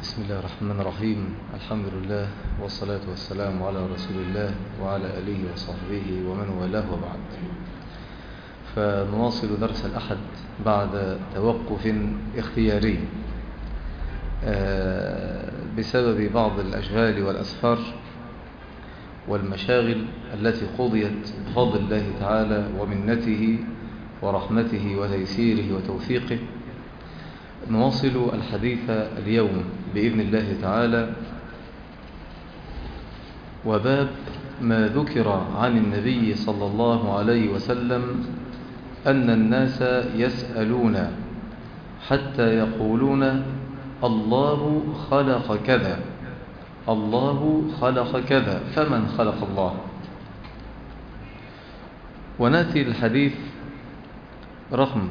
بسم الله الرحمن الرحيم. الحمد لله والصلاة والسلام على رسول الله وعلى آله وصحبه ومن والاه وبعد. فنواصل درس الأحد بعد توقف اختياري بسبب بعض الأشغال والأسفار والمشاغل التي قضيت بفضل الله تعالى ومنته ورحمته وتيسيره وتوفيقه. نواصل الحديث اليوم بإذن الله تعالى، وباب ما ذكر عن النبي صلى الله عليه وسلم أن الناس يسألون حتى يقولون الله خلق كذا، الله خلق كذا، فمن خلق الله؟ ونأتي الحديث رقم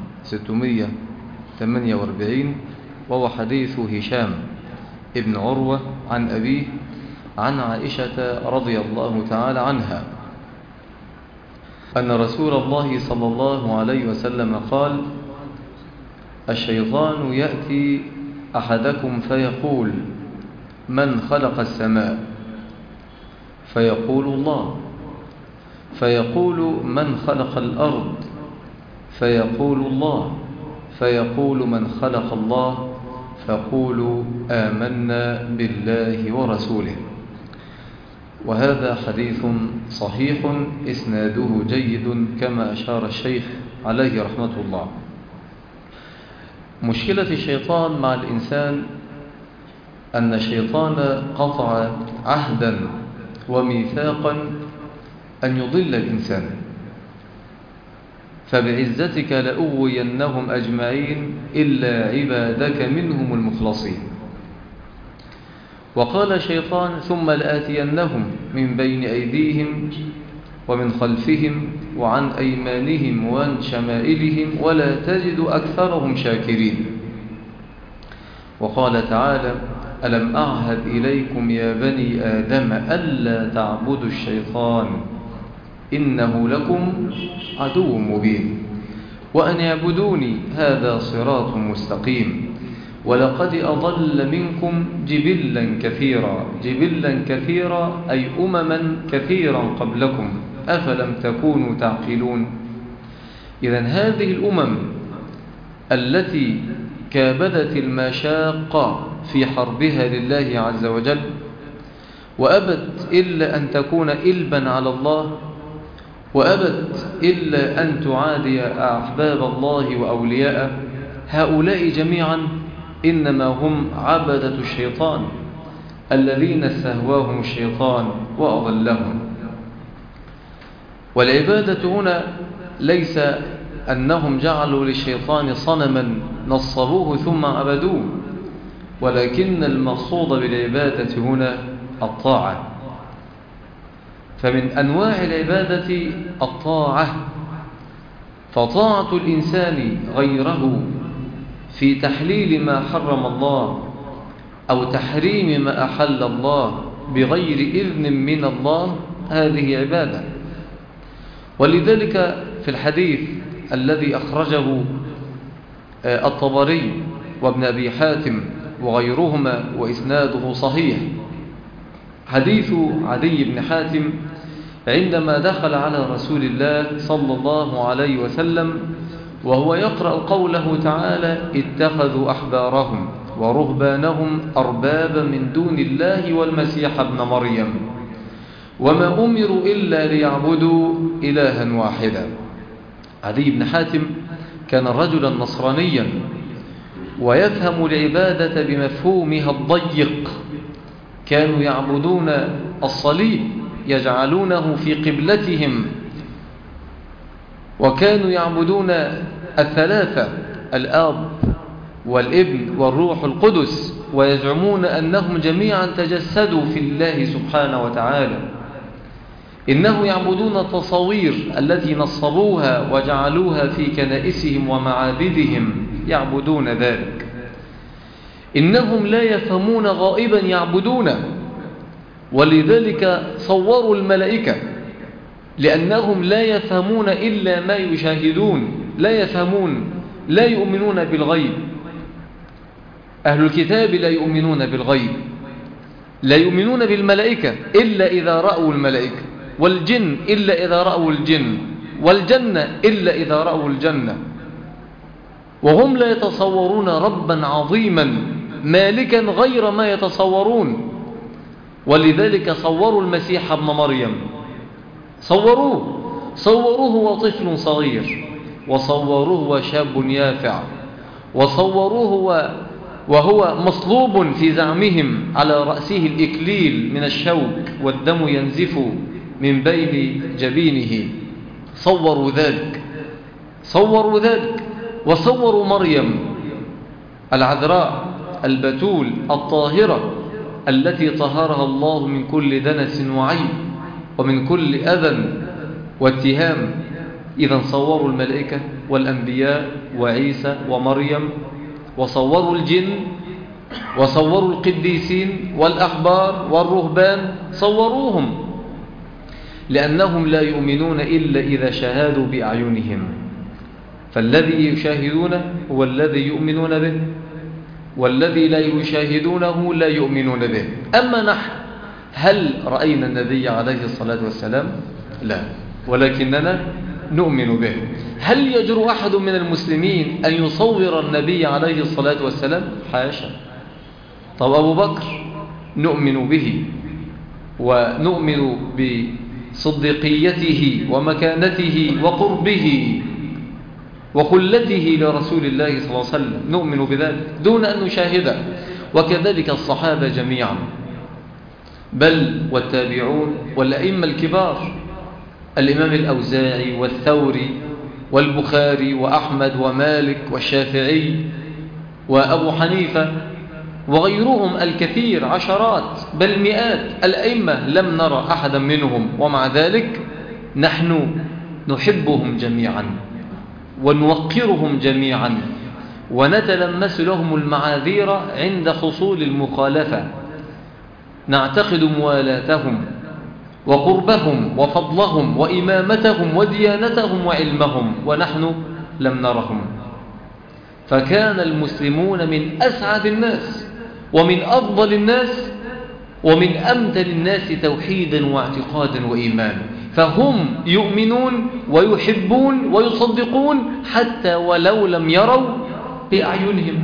648، وهو حديث هشام ابن عروة عن أبيه عن عائشة رضي الله تعالى عنها أن رسول الله صلى الله عليه وسلم قال: الشيطان يأتي أحدكم فيقول: من خلق السماء؟ فيقول الله. فيقول: من خلق الأرض؟ فيقول الله. فيقول: من خلق الله؟ فقولوا آمنا بالله ورسوله. وهذا حديث صحيح إسناده جيد كما أشار الشيخ عليه رحمة الله. مشكلة الشيطان مع الإنسان أن الشيطان قطع عهدا وميثاقا أن يضل الإنسان، فبعزتك لأغوينهم أجمعين إلا عبادك منهم المخلصين. وقال الشيطان: ثم لآتينهم من بين أيديهم ومن خلفهم وعن أيمانهم وعن شمائلهم ولا تجد أكثرهم شاكرين. وقال تعالى: ألم أعهد إليكم يا بني آدم ألا تعبدوا الشيطان إنه لكم عدو مبين وأن يعبدوني هذا صراط مستقيم ولقد أضل منكم جبلا كثيرا. جبلا كثيرا أي أمما كثيرا قبلكم أفلم تكونوا تعقلون. إذن هذه الأمم التي كابدت المشاق في حربها لله عز وجل وأبت إلا أن تكون إلبا على الله، وأبت إلا أن تعادي أحباب الله وأولياءه، هؤلاء جميعا إنما هم عبدة الشيطان الذين استهواهم الشيطان وأضلهم. والعبادة هنا ليس أنهم جعلوا للشيطان صنما نصبوه ثم عبدوه، ولكن المقصود بالعبادة هنا الطاعة. فمن أنواع العبادة الطاعة، فطاعة الإنسان غيره في تحليل ما حرم الله أو تحريم ما أحل الله بغير إذن من الله، هذه عبادة. ولذلك في الحديث الذي أخرجه الطبري وابن أبي حاتم وغيرهما وإسناده صحيح، حديث عدي بن حاتم عندما دخل على رسول الله صلى الله عليه وسلم وهو يقرأ قوله تعالى: اتخذوا أحبارهم ورهبانهم أربابا من دون الله والمسيح ابن مريم وما أمروا إلا ليعبدوا إلها واحدا. عدي بن حاتم كان رجلا نصرانيا ويفهم العبادة بمفهومها الضيق. كانوا يعبدون الصليب، يجعلونه في قبلتهم، وكانوا يعبدون الثلاثة: الآب والابن والروح القدس، ويزعمون أنهم جميعا تجسدوا في الله سبحانه وتعالى. إنه يعبدون التصاوير التي نصبوها وجعلوها في كنائسهم ومعابدهم، يعبدون ذلك. إنهم لا يفهمون غائبا يعبدونه، ولذلك صوروا الملائكة، لأنهم لا يفهمون إلا ما يشاهدون، لا يفهمون، لا يؤمنون بالغيب. أهل الكتاب لا يؤمنون بالغيب، لا يؤمنون بالملائكة إلا إذا رأوا الملائكة، والجن إلا إذا رأوا الجن، والجنة إلا إذا رأوا الجنة. وهم لا يتصورون ربا عظيما مالكا غير ما يتصورون. ولذلك صوروا المسيح ابن مريم، صوروه وطفل صغير، وصوروه وشاب يافع، وصوروه وهو مصلوب في زعمهم على رأسه الإكليل من الشوك والدم ينزف من بين جبينه. صوروا ذلك، وصوروا مريم العذراء البتول الطاهرة التي طهرها الله من كل دنس وعيب ومن كل أذى واتهام. إذا صوروا الملائكة والأنبياء وعيسى ومريم، وصوروا الجن، وصوروا القديسين والأحبار والرهبان، صوروهم، لأنهم لا يؤمنون إلا إذا شاهدوا بأعينهم. فالذي يشاهدونه هو الذي يؤمنون به، والذي لا يشاهدونه لا يؤمنون به. أما نحن، هل رأينا النبي عليه الصلاة والسلام؟ لا، ولكننا نؤمن به. هل يجرؤ أحد من المسلمين أن يصور النبي عليه الصلاة والسلام؟ حاشا. طب أبو بكر نؤمن به، ونؤمن بصديقيته ومكانته وقربه وخلته لرسول الله صلى الله عليه وسلم، نؤمن بذلك دون أن نشاهده. وكذلك الصحابة جميعا، بل والتابعون والأئمة الكبار، الإمام الأوزاعي والثوري والبخاري وأحمد ومالك والشافعي وأبو حنيفة وغيرهم الكثير، عشرات بل مئات الأئمة، لم نرى أحدا منهم، ومع ذلك نحن نحبهم جميعا ونوقرهم جميعا، ونتلمس لهم المعاذير عند حصول المخالفة. نعتقد موالاتهم وقربهم وفضلهم وإمامتهم وديانتهم وعلمهم، ونحن لم نرهم. فكان المسلمون من أسعد الناس ومن أفضل الناس ومن أمثل الناس توحيدا واعتقادا وإيمانا. فهم يؤمنون ويحبون ويصدقون حتى ولو لم يروا بأعينهم.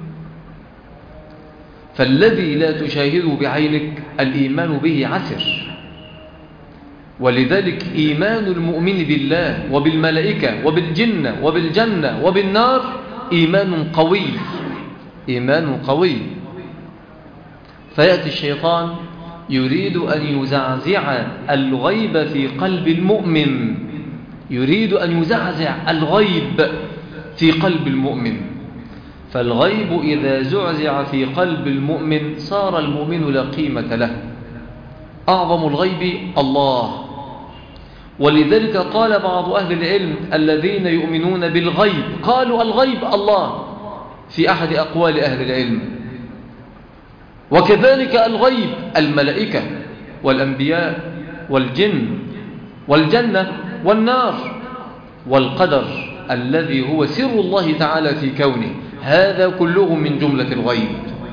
فالذي لا تشاهده بعينك الإيمان به عسر. ولذلك إيمان المؤمن بالله وبالملائكة وبالجنة وبالجنة وبالنار إيمان قوي، إيمان قوي. فيأتي الشيطان يريد أن يزعزع الغيب في قلب المؤمن، يريد أن يزعزع الغيب في قلب المؤمن. فالغيب إذا زعزع في قلب المؤمن صار المؤمن لا قيمة له. أعظم الغيب الله. ولذلك قال بعض أهل العلم الذين يؤمنون بالغيب، قالوا الغيب الله في أحد أقوال أهل العلم. وكذلك الغيب الملائكة والأنبياء والجن والجنة والنار والقدر الذي هو سر الله تعالى في كونه، هذا كله من جملة الغيب.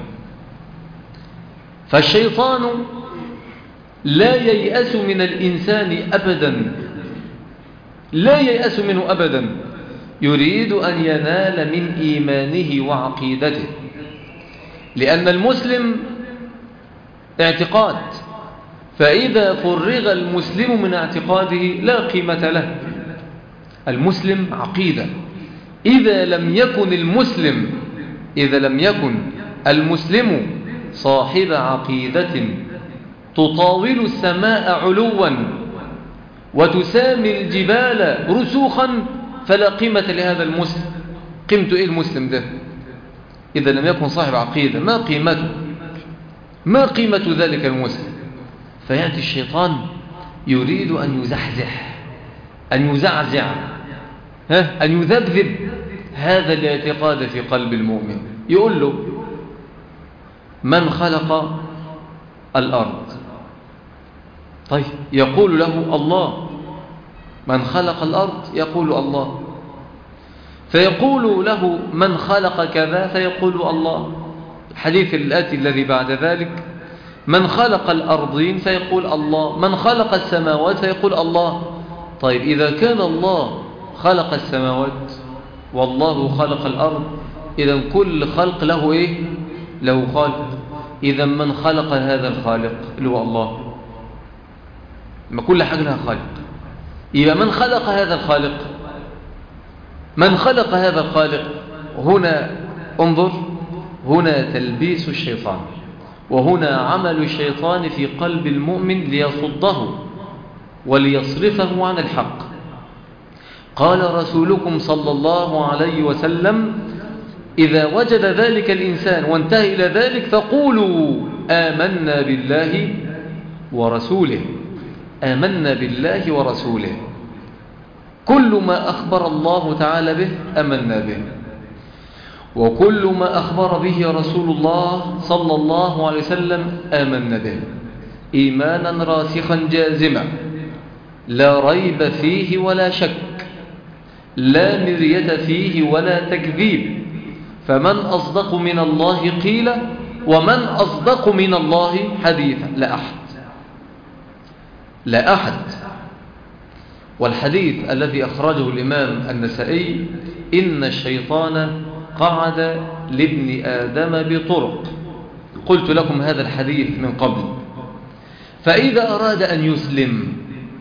فالشيطان لا ييأس من الإنسان أبدا، لا ييأس منه أبدا، يريد أن ينال من إيمانه وعقيدته. لأن المسلم اعتقاد، فإذا فرغ المسلم من اعتقاده لا قيمة له. المسلم عقيدة. إذا لم يكن المسلم صاحب عقيدة تطاول السماء علوا وتسامي الجبال رسوخا فلا قيمة لهذا المسلم. قيمته إيه المسلم ده إذا لم يكن صاحب عقيدة؟ ما قيمته؟ ما قيمة ذلك المسلم؟ فيأتي الشيطان يريد أن يزحزح، أن يزعزع، أن يذبذب هذا الاعتقاد في قلب المؤمن. يقول له: من خلق الأرض؟ طيب، يقول له الله. من خلق الأرض؟ يقول الله. فيقول له: من خلق كذا؟ فيقول الله. حديث الآتي الذي بعد ذلك: من خلق الأرضين سيقول الله، من خلق السماوات سيقول الله. طيب إذا كان الله خلق السماوات والله خلق الأرض، إذا كل خلق له إيه؟ له خالق. إذا من خلق هذا الخالق اللي هو الله، ما كل حاجة لها خالق. إذا من خلق هذا الخالق، من خلق هذا الخالق، هنا انظر، هنا تلبيس الشيطان، وهنا عمل الشيطان في قلب المؤمن ليصده وليصرفه عن الحق. قال رسولكم صلى الله عليه وسلم: إذا وجد ذلك الإنسان وانتهى إلى ذلك فقولوا آمنا بالله ورسوله. آمنا بالله ورسوله، كل ما أخبر الله تعالى به آمنا به، وكل ما أخبر به رسول الله صلى الله عليه وسلم آمنا به إيمانا راسخا جازما لا ريب فيه ولا شك، لا مرية فيه ولا تكذيب. فمن أصدق من الله قيل، ومن أصدق من الله حديثا؟ لا أحد، لا أحد. والحديث الذي أخرجه الإمام النسائي: إن الشيطان قعد لابن آدم بطرق. قلت لكم هذا الحديث من قبل. فإذا أراد أن يسلم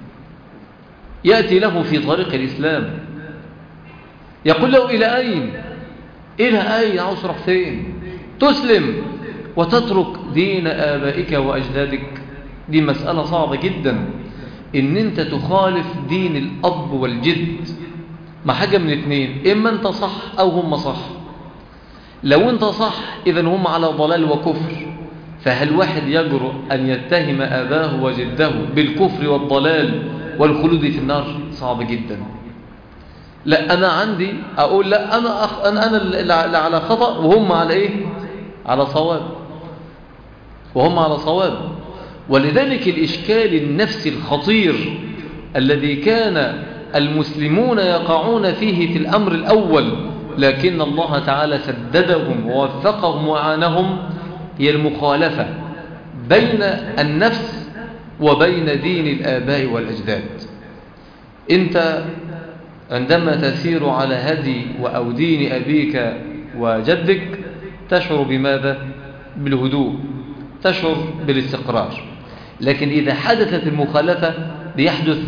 يأتي له في طريق الإسلام، يقول له: إلى أين؟ إلى أين؟ عاوز تروح فين؟ تسلم وتترك دين آبائك وأجدادك. دي مسألة صعبة جدا، إن أنت تخالف دين الأب والجد. ما حاجة من اثنين: إما أنت صح أو هم صح. لو أنت صح إذن هم على ضلال وكفر. فهل واحد يجرؤ أن يتهم آباه وجده بالكفر والضلال والخلود في النار؟ صعب جدا. لا، أنا عندي أقول لا، أنا اللي على خطأ وهم على إيه؟ على صواب، وهم على صواب. ولذلك الإشكال النفسي الخطير الذي كان المسلمون يقعون فيه في الأمر الأول، لكن الله تعالى سددهم ووفقهم وعانهم، هي المخالفة بين النفس وبين دين الآباء والأجداد. أنت عندما تسير على هدي أو دين أبيك وجدك تشعر بماذا؟ بالهدوء، تشعر بالاستقرار. لكن إذا حدثت المخالفة بيحدث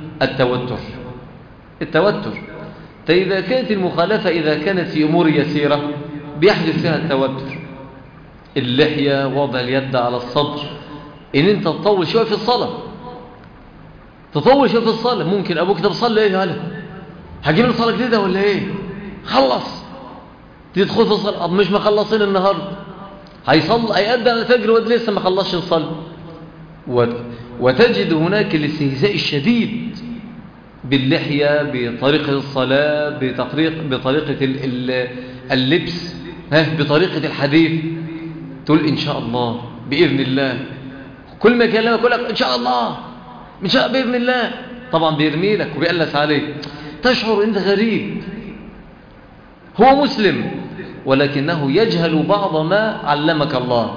التوتر. فإذا كانت المخالفة إذا كانت في أمور يسيرة بيحدث فيها التوتر. اللحية، وضع اليد على الصدر، إن أنت تطول شوية في الصلاة، ممكن أبوك ده بصلي إيه هلا؟ هجيب له صلاة جديدة ولا إيه؟ خلص تدخل في الصلاة. مش مخلصين النهاردة، هيأدى الفجر ولسه ما خلصش الصلاة. وتجد هناك الاستهزاء الشديد باللحية، بطريقة الصلاة، بطريقة اللبس، بطريقة الحديث. تقول إن شاء الله، بإذن الله. كل ما يكلمك يقول لك إن شاء الله، بإذن الله. طبعا بيرمي لك وبيقلس عليك. تشعر أنت غريب. هو مسلم ولكنه يجهل بعض ما علمك الله.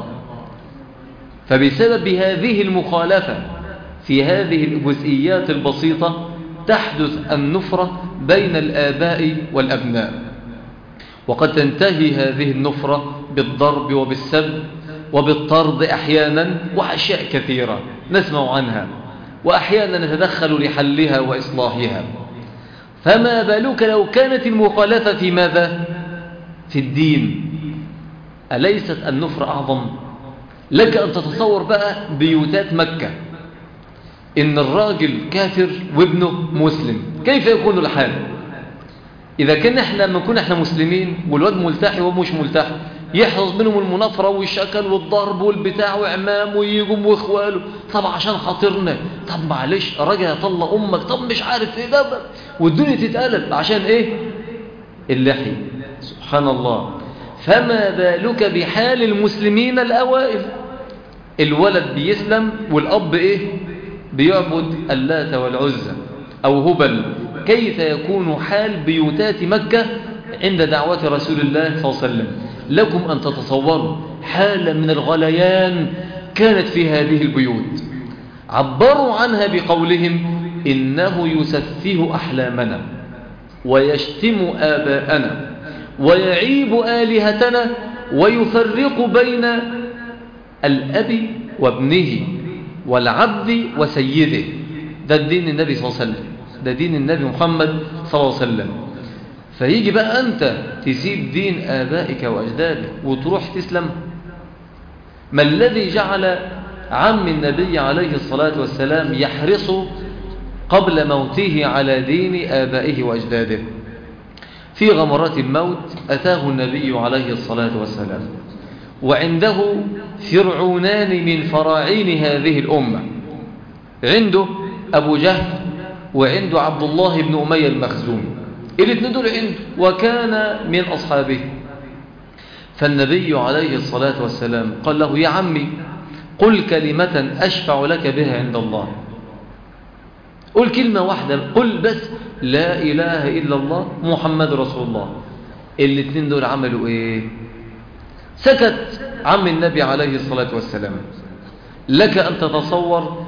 فبسبب هذه المخالفة في هذه الجزئيات البسيطة تحدث النفرة بين الآباء والأبناء. وقد تنتهي هذه النفرة بالضرب وبالسب وبالطرد أحيانا، وأشياء كثيرة نسمع عنها، وأحيانا نتدخل لحلها وإصلاحها. فما بالك لو كانت المخالفة في ماذا؟ في الدين. أليست النفرة أعظم؟ لك أن تتصور بقى بيوتات مكة، إن الراجل كافر وابنه مسلم، كيف يكون الحال؟ إذا كان احنا مسلمين والواد ملتحي ومش ملتحي، يحرص منهم المنافرة والشكل والضرب والبتاع وعمام ويجم واخواله. طب عشان خاطرنا، طب معلش راجل يطلق أمك، طب مش عارف إيه ده، والدنيا تتقلب عشان إيه؟ اللحي. سبحان الله. فما بالك بحال المسلمين الأوائل؟ الولد بيسلم والأب إيه؟ بيعبد اللات والعزى أو هبل. كيف يكون حال بيوتات مكة عند دعوة رسول الله صلى الله عليه وسلم؟ لكم أن تتصوروا حالة من الغليان كانت في هذه البيوت. عبروا عنها بقولهم إنه يسفه أحلامنا ويشتم آباءنا ويعيب آلهتنا ويفرق بين الأب وابنه والعبد وسيده. ده الدين النبي صلى الله عليه وسلم، ده دين النبي محمد صلى الله عليه وسلم. فيجي بقى أنت تسيب دين آبائك وأجدادك وتروح تسلم؟ ما الذي جعل عم النبي عليه الصلاة والسلام يحرص قبل موته على دين آبائه وأجداده؟ في غمرات الموت أتاه النبي عليه الصلاة والسلام وعنده فرعونان من فراعين هذه الأمة، عنده أبو جهل وعنده عبد الله بن أمية المخزومي، الاثنين دول عنده وكان من أصحابه. فالنبي عليه الصلاة والسلام قال له يا عمي قل كلمة أشفع لك بها عند الله، قل كلمة واحدة، قل بس لا إله إلا الله محمد رسول الله. الاثنين دول عملوا إيه؟ سكت عم النبي عليه الصلاة والسلام. لك أن تتصور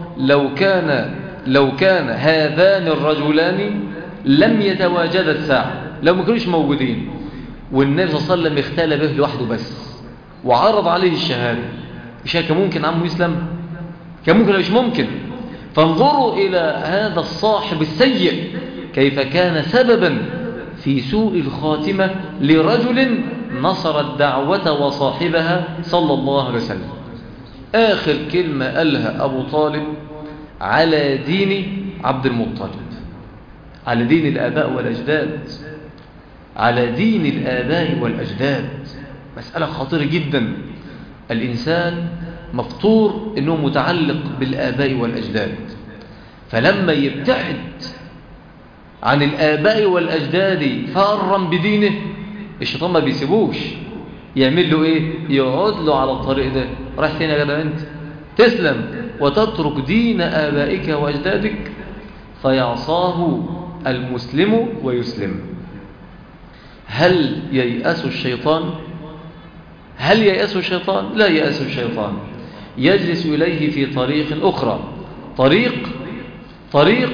لو كان هذان الرجلان لم يتواجدا الساعة، لو ما كانوش موجودين والنبي صلى الله عليه وسلم اختال به لوحده بس وعرض عليه الشهادة، مش كان ممكن عمه يسلم؟ كان ممكن ولا مش ممكن؟ فانظروا إلى هذا الصاحب السيء كيف كان سببا في سوء الخاتمة لرجل نصر الدعوة وصاحبها صلى الله عليه وسلم. آخر كلمة قالها أبو طالب على دين عبد المطلب، على دين الآباء والأجداد، على دين الآباء والأجداد. مسألة خطيرة جدا. الإنسان مفطور أنه متعلق بالآباء والأجداد، فلما يبتعد عن الآباء والأجداد فارا بدينه الشيطان ما بيسيبوش، يعمل له إيه؟ يقعد له على الطريق ده. رايح فين يا جدع أنت؟ تسلم وتترك دين آبائك وأجدادك؟ فيعصاه المسلم ويسلم. هل ييأس الشيطان؟ هل ييأس الشيطان؟ لا ييأس الشيطان، يجلس إليه في طريق أخرى، طريق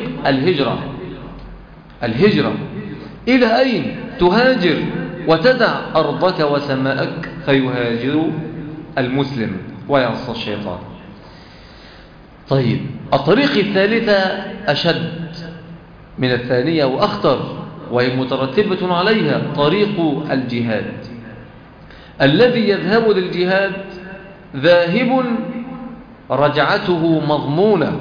الهجرة. إلى أين تهاجر وتدع أرضك وسماءك؟ فيهاجر المسلم ويعصى الشيطان. طيب الطريق الثالثة أشد من الثانية وأخطر وهي مترتبة عليها، طريق الجهاد. الذي يذهب للجهاد ذاهب رجعته مضمونة،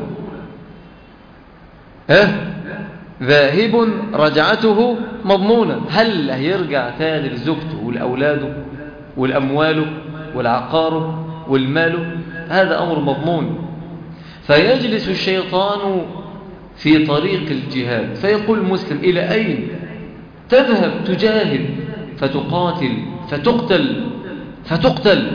ذاهب رجعته مضمونة. هل هيرجع تاني لزوجته والأولاده والأموال والعقار والمال؟ هذا أمر مضمون. فيجلس الشيطان في طريق الجهاد فيقول المسلم إلى أين تذهب؟ تجاهد فتقاتل فتقتل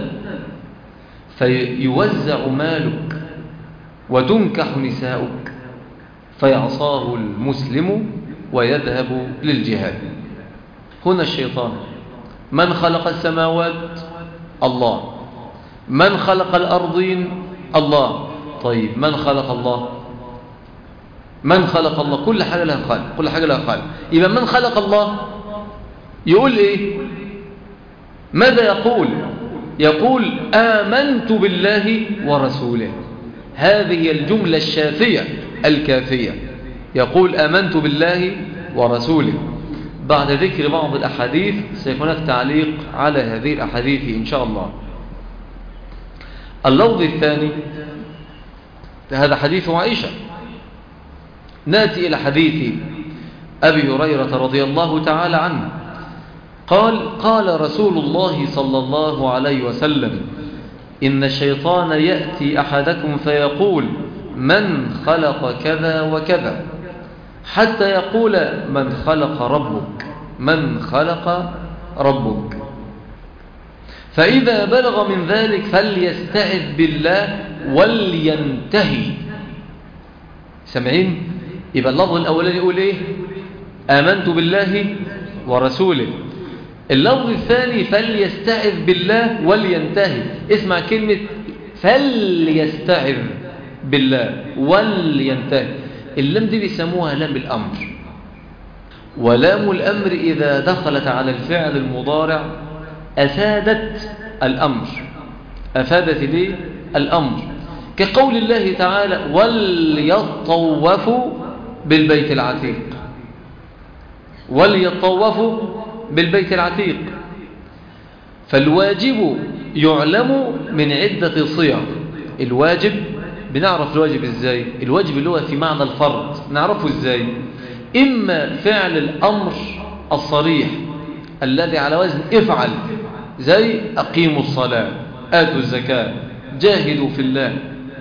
فيوزع مالك وتنكح نساؤك، فيعصاه المسلم ويذهب للجهاد. هنا الشيطان. من خلق السماوات؟ الله. من خلق الأرضين؟ الله. طيب من خلق الله؟ من خلق الله؟ كل حاجة لها خالق، كل حاجة لها خالق. يبقى من خلق الله يقول إيه؟ ماذا يقول؟ يقول آمنت بالله ورسوله. هذه الجملة الشافية الكافية. يقول آمنت بالله ورسوله. بعد ذكر بعض الأحاديث سيكون هناك تعليق على هذه الأحاديث إن شاء الله. اللفظ الثاني هذا حديث عائشة. نأتي إلى حديث أبي هريرة رضي الله تعالى عنه قال رسول الله صلى الله عليه وسلم إن الشيطان يأتي أحدكم فيقول من خلق كذا وكذا حتى يقول من خلق ربك، من خلق ربك. فإذا بلغ من ذلك فليستعذ بالله ولينتهي. سمعين؟ يبقى اللفظ الأولاني يقول إيه؟ آمنت بالله ورسوله. اللفظ الثاني فليستعذ بالله ولينتهي. اسمع كلمة فليستعذ بالله ولينتهي، اللام دي بيسموها لام الأمر. ولام الأمر إذا دخلت على الفعل المضارع أفادت الأمر، أفادت ليه الأمر، كقول الله تعالى وليطوفوا بالبيت العتيق، وليطوفوا بالبيت العتيق. فالواجب يعلم من عدة صيغ. الواجب بنعرف الواجب ازاي؟ الواجب اللي هو في معنى الفرض نعرفه ازاي؟ إما فعل الأمر الصريح الذي على وزن افعل، زي أقيموا الصلاة، آتوا الزكاة، جاهدوا في الله،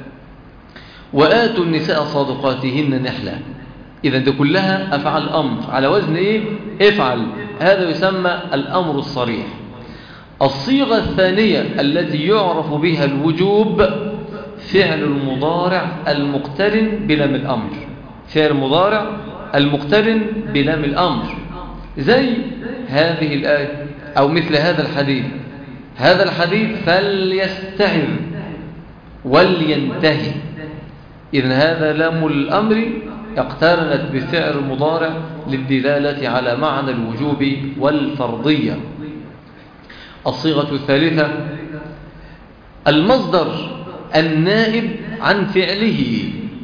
وآتوا النساء صادقاتهن نحلة. إذا دي كلها أفعل أمر على وزن إيه؟ افعل. هذا يسمى الأمر الصريح. الصيغة الثانية التي يعرف بها الوجوب فعل المضارع المقترن بلام الأمر، فعل المضارع المقترن بلام الأمر، زي هذه الآية أو مثل هذا الحديث. هذا الحديث فليستعذ ولينتهي. إذن هذا لام الأمر اقترنت بفعل المضارع للدلالة على معنى الوجوب والفرضية. الصيغة الثالثة المصدر النائب عن فعله،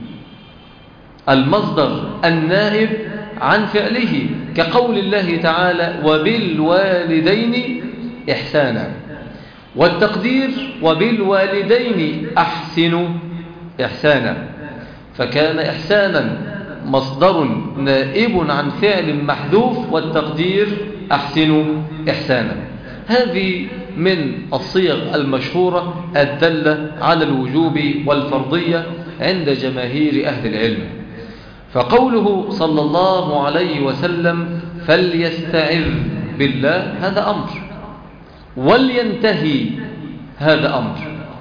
المصدر النائب عن فعله، كقول الله تعالى وبالوالدين إحسانا، والتقدير وبالوالدين أحسنوا إحسانا. فكان إحسانا مصدر نائب عن فعل محذوف، والتقدير أحسنوا إحسانا. هذه من الصيغ المشهورة الدالة على الوجوب والفرضية عند جماهير أهل العلم. فقوله صلى الله عليه وسلم فليستعذ بالله هذا أمر، ولينتهي هذا أمر.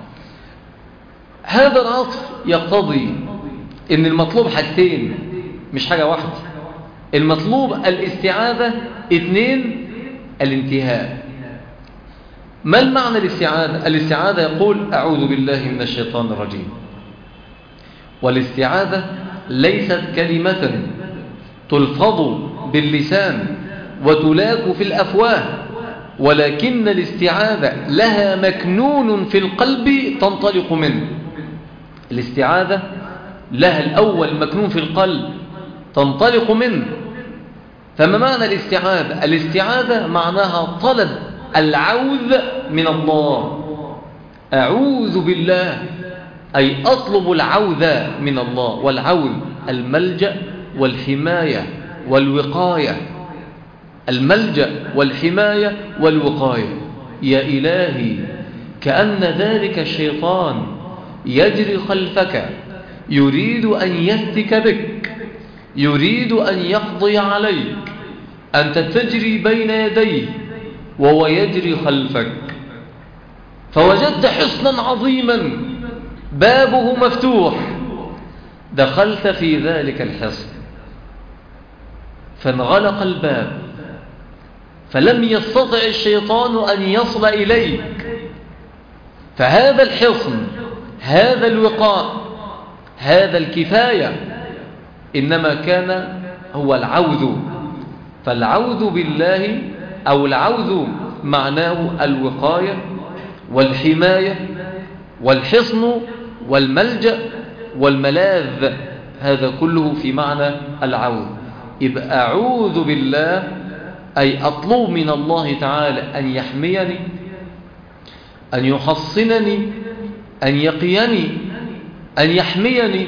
هذا العطف يقتضي إن المطلوب حاجتين مش حاجة واحدة. المطلوب الاستعاذة، اثنين الانتهاء. ما المعنى الاستعاذة؟ الاستعاذة يقول أعوذ بالله من الشيطان الرجيم. والاستعاذة ليست كلمة تلفظ باللسان وتلاك في الأفواه، ولكن الاستعاذة لها مكنون في القلب تنطلق منه. الاستعاذة لها الأول مكنون في القلب تنطلق منه. فما معنى الاستعاذة؟ الاستعاذة معناها طلب العوذ من الله. أعوذ بالله أي أطلب العوذ من الله، والعوذ الملجأ والحماية والوقاية، الملجأ والحماية والوقاية. يا إلهي كأن ذلك الشيطان يجري خلفك يريد أن يفتك بك، يريد أن يقضي عليك، أنت تجري بين يديه وهو يجري خلفك. فوجدت حصنا عظيما بابه مفتوح، دخلت في ذلك الحصن فانغلق الباب، فلم يستطع الشيطان أن يصل إليك. فهذا الحصن، هذا الوقاء، هذا الكفاية إنما كان هو العوذ. فالعوذ بالله أو العوذ معناه الوقاية والحماية والحصن والملجأ والملاذ، هذا كله في معنى العوذ. يبقى أعوذ بالله أي أطلب من الله تعالى أن يحميني، أن يحصنني، أن يقيني، أن يحميني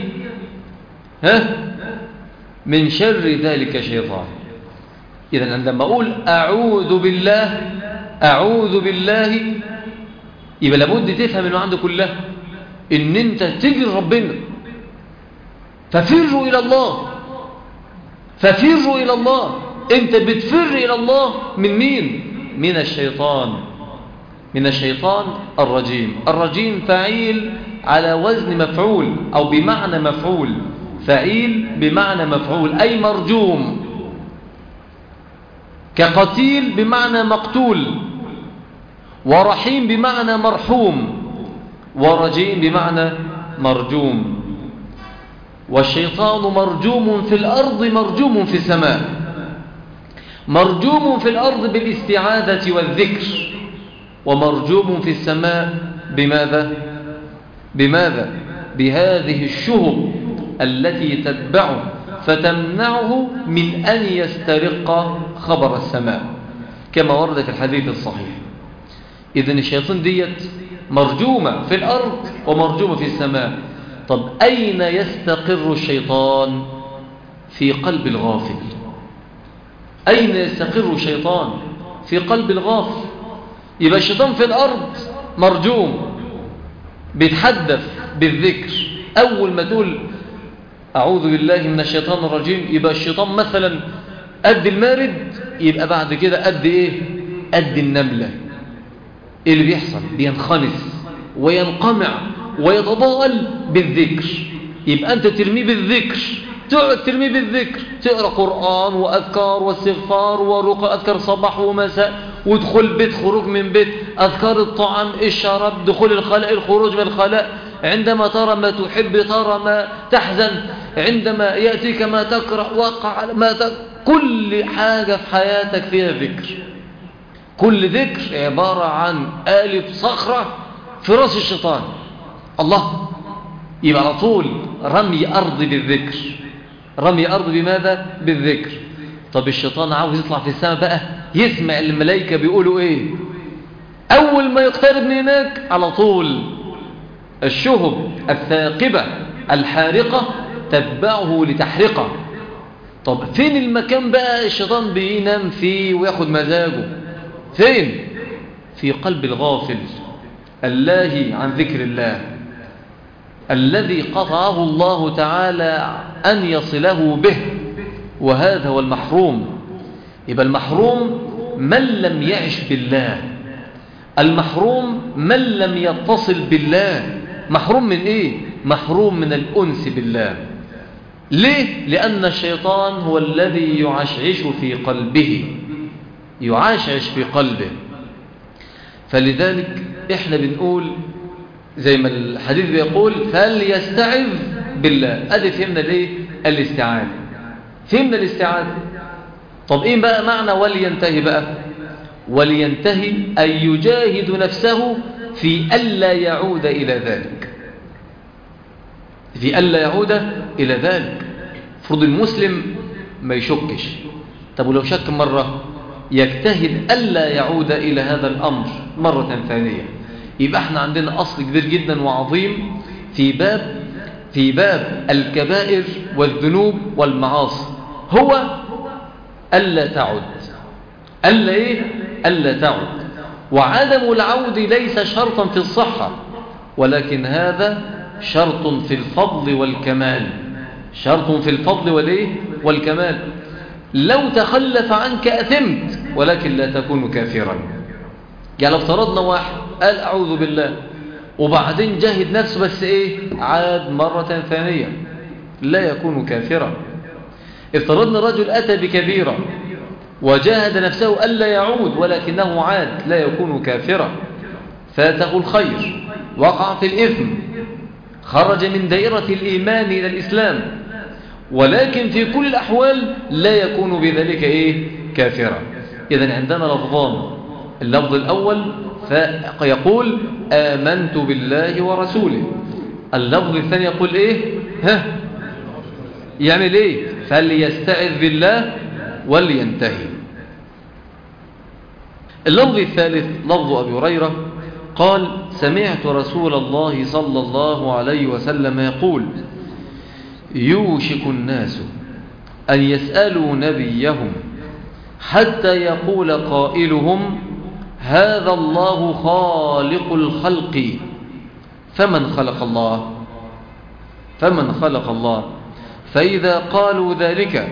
من شر ذلك الشيطان. إذن عندما أقول أعوذ بالله، أعوذ بالله، يبقى لابد تفهم أنه عنده كلها إن أنت تجري ربنا. ففروا إلى الله، ففروا إلى الله. أنت بتفر إلى الله من مين؟ من الشيطان، من الشيطان الرجيم. الرجيم فعيل على وزن مفعول أو بمعنى مفعول، فعيل بمعنى مفعول أي مرجوم. كقتيل بمعنى مقتول، ورحيم بمعنى مرحوم، ورجيم بمعنى مرجوم. والشيطان مرجوم في الأرض مرجوم في السماء. مرجوم في الأرض بالاستعاذة والذكر، ومرجوم في السماء بماذا؟ بماذا؟ بهذه الشهب التي تتبعه فتمنعه من أن يسترق خبر السماء كما ورد في الحديث الصحيح. إذن الشيطان ديت مرجومة في الأرض ومرجومة في السماء. طب أين يستقر الشيطان؟ في قلب الغافل. أين يستقر الشيطان؟ في قلب الغافل. يبقى الشيطان في الأرض مرجوم، بيتحدث بالذكر. أول ما تقول أعوذ بالله من الشيطان الرجيم، يبقى الشيطان مثلا قد المارد، يبقى بعد كده قد إيه؟ قد النملة. إيه اللي بيحصل؟ بينخنس وينقمع ويتضاءل بالذكر. يبقى أنت ترميه بالذكر، تقعد ترميه بالذكر، تقرأ قرآن وأذكار واستغفار ورقى، أذكار صباح ومساء، ودخول بيت خروج من بيت، أذكار الطعام الشراب، دخول الخلاء الخروج من الخلاء، عندما ترى ما تحب ترى ما تحزن، عندما يأتيك ما تكره وقع ما كل حاجة في حياتك فيها ذكر. كل ذكر عبارة عن قالب صخرة في رأس الشيطان. الله، يبقى على طول رمي أرض بالذكر. رمي أرض بماذا؟ بالذكر. طب الشيطان عاوز يطلع في السماء بقى، يسمع الملائكة بيقولوا ايه. أول ما يقترب من هناك على طول الشهب الثاقبة الحارقة تتبعه لتحرقه. طب فين المكان بقى الشيطان بينام فيه وياخد مزاجه؟ فين؟ في قلب الغافل اللاهي عن ذكر الله، الذي قطعه الله تعالى أن يصله به، وهذا هو المحروم. يبقى المحروم من لم يعش بالله، المحروم من لم يتصل بالله. محروم من ايه؟ محروم من الأنس بالله. ليه؟ لأن الشيطان هو الذي يعشعش في قلبه، يعشعش في قلبه. فلذلك احنا بنقول زي ما الحديث بيقول فليستعذ بالله. ادي فهمنا ليه الاستعاذة، فهمنا الاستعاذة. طب ايه بقى معنى ولينتهي بقى؟ ولينتهي أن يجاهد نفسه في ألا يعود إلى ذلك، في ألا يعود إلى ذلك. فرض المسلم ما يشكش. طب ولو شك مرة يجتهد ألا يعود إلى هذا الأمر مرة ثانية. يبقى احنا عندنا أصل كبير جدا وعظيم في باب الكبائر والذنوب والمعاصي، هو ألا تعد. ألا إيه؟ ألا تعد. وعدم العود ليس شرطا في الصحة، ولكن هذا شرط في الفضل والكمال. شرط في الفضل والإيه؟ والكمال. لو تخلف عنك أثمت، ولكن لا تكون كافرا. يعني افترضنا واحد قال أعوذ بالله وبعدين جاهد نفسه بس إيه؟ عاد مرة ثانية، لا يكون كافرا. افترضنا رجل أتى بكبيرة وجاهد نفسه ألا يعود ولكنه عاد، لا يكون كافرا. فاته الخير، وقع في الإثم، خرج من دائرة الإيمان إلى الإسلام، ولكن في كل الأحوال لا يكون بذلك إيه؟ كافرا. إذن عندنا لفظان. اللفظ الأول فيقول آمنت بالله ورسوله. اللفظ الثاني يقول إيه؟ يعمل إيه؟ فليستعذ بالله ولينتهي. اللفظ الثالث لفظ أبي هريرة قال سمعت رسول الله صلى الله عليه وسلم يقول يوشك الناس أن يسألوا نبيهم حتى يقول قائلهم هذا الله خالق الخلق فمن خلق الله؟ فمن خلق الله؟ فإذا قالوا ذلك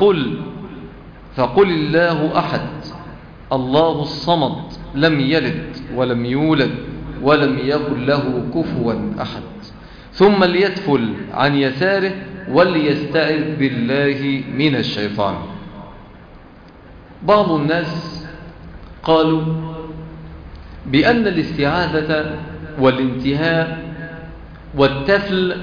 فقل الله أحد الله الصمد لم يلد ولم يولد ولم يكن له كفوا أحد، ثم ليتفل عن يساره وليستعذ بالله من الشيطان. بعض الناس قالوا بأن الاستعاذة والانتهاء والتفل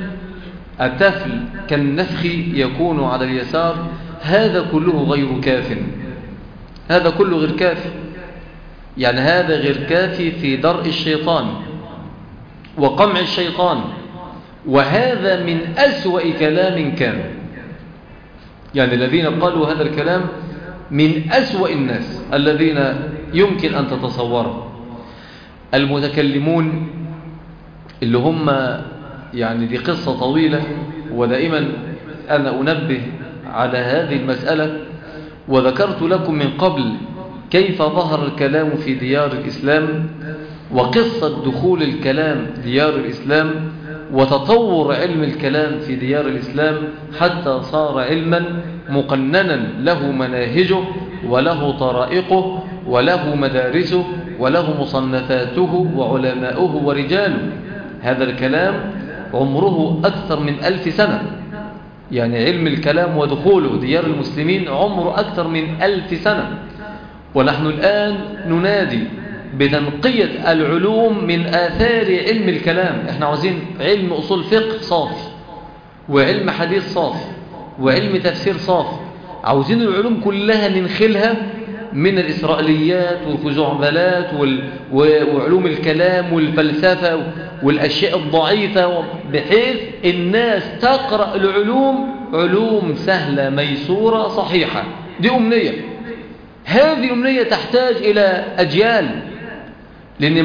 كالنفخ يكون على اليسار، هذا كله غير كاف. هذا كله غير كافي، يعني هذا غير كافي في درء الشيطان وقمع الشيطان، وهذا من أسوأ كلام كان. يعني الذين قالوا هذا الكلام من أسوأ الناس الذين يمكن أن تتصوره. المتكلمون اللي هم يعني دي قصة طويلة، ودائما أنا أنبه على هذه المسألة، وذكرت لكم من قبل كيف ظهر الكلام في ديار الإسلام، وقصة دخول الكلام ديار الإسلام، وتطور علم الكلام في ديار الإسلام حتى صار علما مقننا له مناهجه وله طرائقه وله مدارسه وله مصنفاته وعلماؤه ورجاله. هذا الكلام عمره أكثر من 1000 سنة، يعني علم الكلام ودخوله ديار المسلمين عمره أكثر من 1000 سنة. ونحن الآن ننادي بتنقية العلوم من آثار علم الكلام. احنا عاوزين علم أصول فقه صافي، وعلم حديث صافي، وعلم تفسير صافي. عاوزين العلوم كلها ننخلها من الإسرائيليات والخزعبلات وعلوم الكلام والفلسفة والأشياء الضعيفة، بحيث الناس تقرأ العلوم علوم سهلة ميسورة صحيحة. دي أمنية، هذه الأمنية تحتاج إلى أجيال، لأن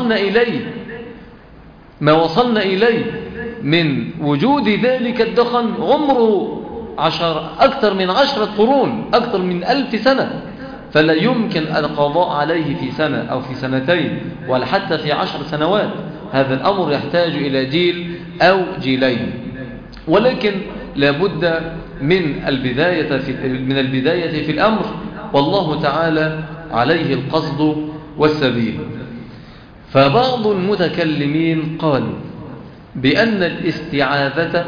ما وصلنا إليه من وجود ذلك الدخن عمره أكثر من 10 قرون، أكثر من 1000 سنة، فلا يمكن القضاء عليه في سنة أو في سنتين ولا حتى في 10 سنوات. هذا الأمر يحتاج إلى جيل أو جيلين، ولكن لابد من البداية في الأمر، والله تعالى عليه القصد والسبيل. فبعض المتكلمين قالوا بأن الاستعاذة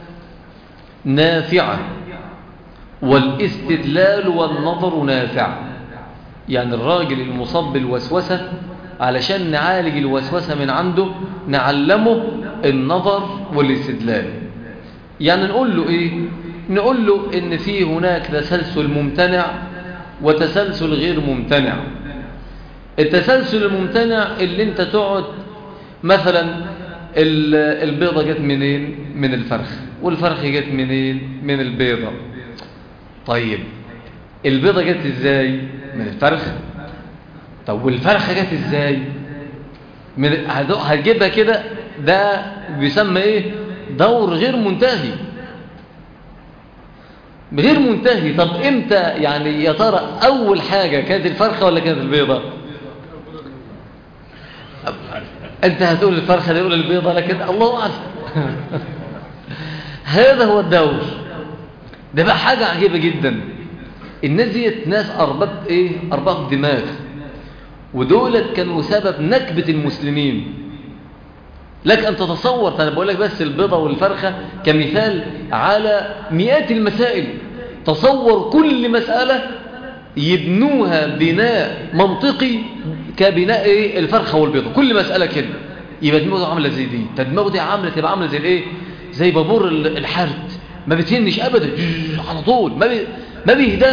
نافعة والاستدلال والنظر نافع. يعني الراجل المصاب بالوسوسة علشان نعالج الوسوسة من عنده نعلمه النظر والاستدلال. يعني نقول له إيه؟ نقول له إن في هناك تسلسل ممتنع وتسلسل غير ممتنع. التسلسل الممتنع اللي انت تقعد مثلا البيضة جت منين؟ من الفرخ، والفرخ جت منين؟ من البيضة. طيب البيضة جت ازاي؟ من الفرخ. طب والفرخة جت ازاي؟ هتجيبها كده. ده بيسمى ايه؟ دور غير منتهي، غير منتهي. طب امتى يعني يا ترى اول حاجة كانت الفرخة ولا كانت البيضة؟ انت هتقول الفرخة يقول البيضة، لكن الله أعلم. هذا هو الدور. ده بقى حاجة عجيبة جدا. الناس ديت ناس أرباب دماغ، ودولت كانوا سبب نكبة المسلمين. لك أن تتصور، أنا بقول لك بس البيضة والفرخة كمثال على مئات المسائل. تصور كل مسألة يبنوها بناء منطقي كبناء الفرخة والبيضة. كل مسألة كده يبقى دماغه عاملة زي دي، فدماغه دي تبقى عاملة زي الايه؟ زي بابور الحرد، ما بتهنش ابدا، على طول ما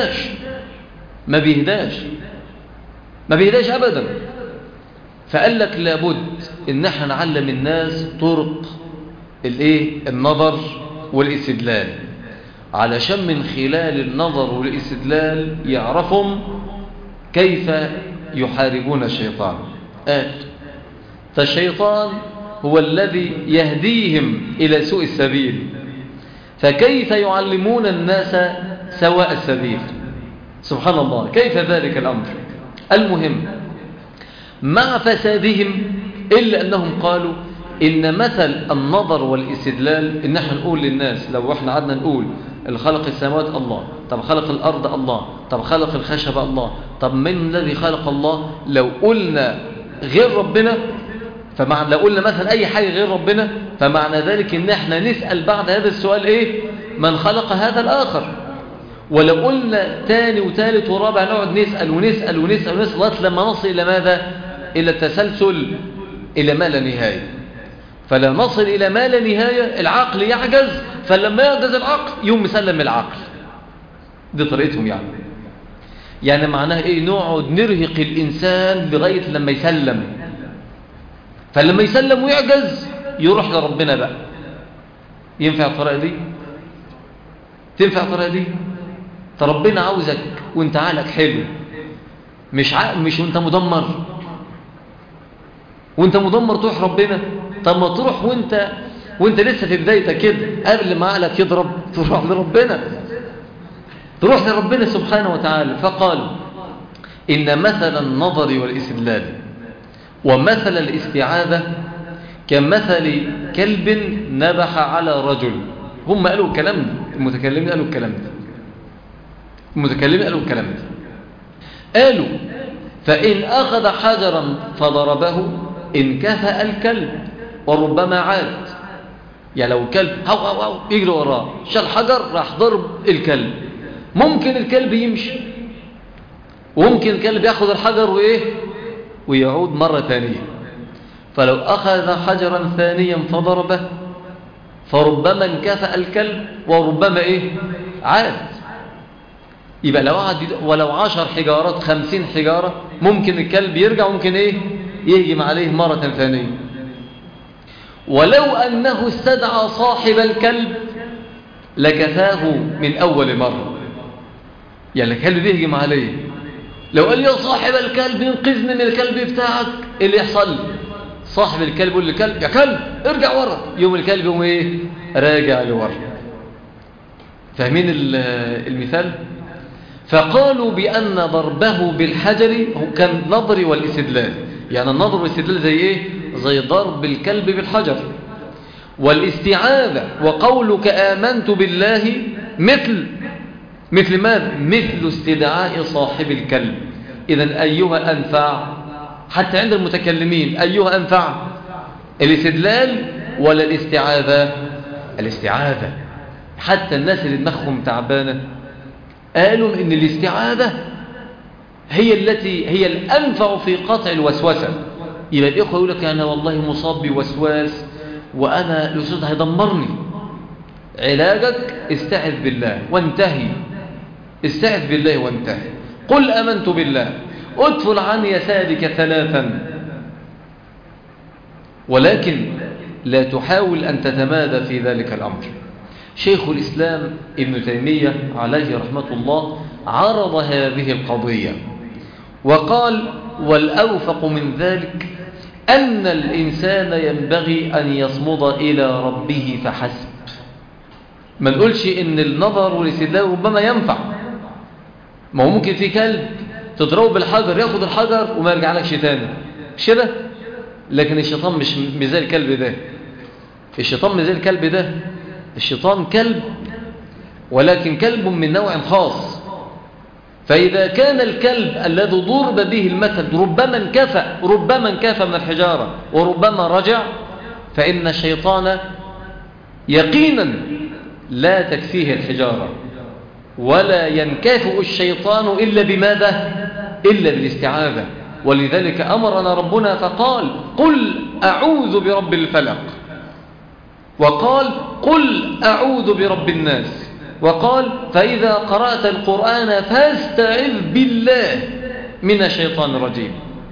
بيهداش ابدا. فقال لك لابد ان احنا نعلم الناس طرق النظر والاستدلال، علشان من خلال النظر والاستدلال يعرفهم كيف يحاربون الشيطان. فالشيطان هو الذي يهديهم إلى سوء السبيل، فكيف يعلمون الناس سواء السبيل؟ سبحان الله، كيف ذلك الأمر؟ المهم مع فسادهم إلا أنهم قالوا إن مثل النظر والاستدلال إن احنا نقول للناس، لو احنا قعدنا نقول الخلق السماوات الله، طب خلق الأرض الله، طب خلق الخشب الله، طب من الذي خلق الله؟ لو قلنا غير ربنا، لو قلنا مثلا أي حاجة غير ربنا، فمعنى ذلك إن احنا نسأل بعد هذا السؤال من خلق هذا الآخر؟ ولو قلنا تاني وتالت ورابع نقعد نسأل ونسأل ونسأل ونسأل لغاية لما نصل إلى ماذا؟ إلى التسلسل إلى ما لا نهاية. فلا نصل إلى ما لا نهاية العقل يعجز، فلما يعجز العقل يوم مسلم العقل. دي طريقتهم يعني معناها إيه؟ نقعد نرهق الإنسان لغاية لما يسلم، فلما يسلم ويعجز يروح لربنا بقى. ينفع الطريقة دي؟ تنفع الطريقة دي؟ فربنا عاوزك وانت عقلك حلو، مش وانت مدمر. وانت مدمر تروح ربنا. طب ما تروح وانت لسه في بدايتك كده، قبل ما عقلك يضرب تروح لربنا، تروح لربنا سبحانه وتعالى. فقال إن مثل النظر والاستدلال ومثل الاستعاذة كمثل كلب نبح على رجل. هم قالوا الكلام ده، المتكلمين قالوا الكلام ده. قالوا فإن أخذ حجرا فضربه انكفأ الكلب وربما عاد. يعني لو كلب هو يجري وراه، شال حجر راح ضرب الكلب، ممكن الكلب يمشي، وممكن الكلب ياخذ الحجر ويعود مرة ثانية. فلو أخذ حجرا ثانيا فضربه فربما انكفأ الكلب وربما عاد. يبقى لو قعد ولو 10 حجارات 50 حجارة ممكن الكلب يرجع، ممكن يهجم عليه مرة ثانية. ولو أنه استدعى صاحب الكلب لكفاه من أول مرة. يعني الكلب بيهجم عليه، لو قال يا صاحب الكلب انقذني من الكلب بتاعك، اللي يحصل؟ صاحب الكلب يقول للكلب يا كلب ارجع ورا، يوم الكلب يوم راجع لورا. فاهمين المثال؟ فقالوا بأن ضربه بالحجر كان نظر والاستدلال. يعني النظر والاستدلال زي زي ضرب الكلب بالحجر. والاستعاذة وقولك آمنت بالله مثل ماذا؟ مثل استدعاء صاحب الكلب. إذن أيها أنفع؟ حتى عند المتكلمين أيها أنفع؟ الاستدلال ولا الاستعاذة؟ الاستعاذة. حتى الناس اللي دماغهم تعبانة قالوا إن الاستعاذة هي الأنفع في قطع الوسوسة. يبقى الإخوة يقول لك أنا والله مصاب بوسواس وأنا الوسواس هيدمرني. علاجك استعذ بالله وانتهي. استعذ بالله وانتهي. قل آمنت بالله، ادفل عن يسارك 3. ولكن لا تحاول أن تتمادى في ذلك الأمر. شيخ الإسلام ابن تيمية عليه رحمة الله عرض هذه القضية وقال والأوفق من ذلك أن الإنسان ينبغي أن يصمد إلى ربه فحسب. ما نقولش إن النظر والاستدلال ربما ينفع. ما هو ممكن في كلب تضربه بالحجر ياخد الحجر وما يرجع لكش تاني، مش كده؟ لكن الشيطان مش زي الكلب ده. الشيطان مش زي الكلب ده. الشيطان كلب، ولكن كلب من نوع خاص. فإذا كان الكلب الذي ضرب به المثل ربما انكفى من الحجارة وربما رجع، فإن الشيطان يقينا لا تكفيه الحجارة، ولا ينكفئ الشيطان إلا بماذا؟ إلا بالاستعاذة. ولذلك أمرنا ربنا فقال قل أعوذ برب الفلق، وقال قل أعوذ برب الناس، وقال فإذا قرأت القرآن فاستعذ بالله من الشيطان الرجيم.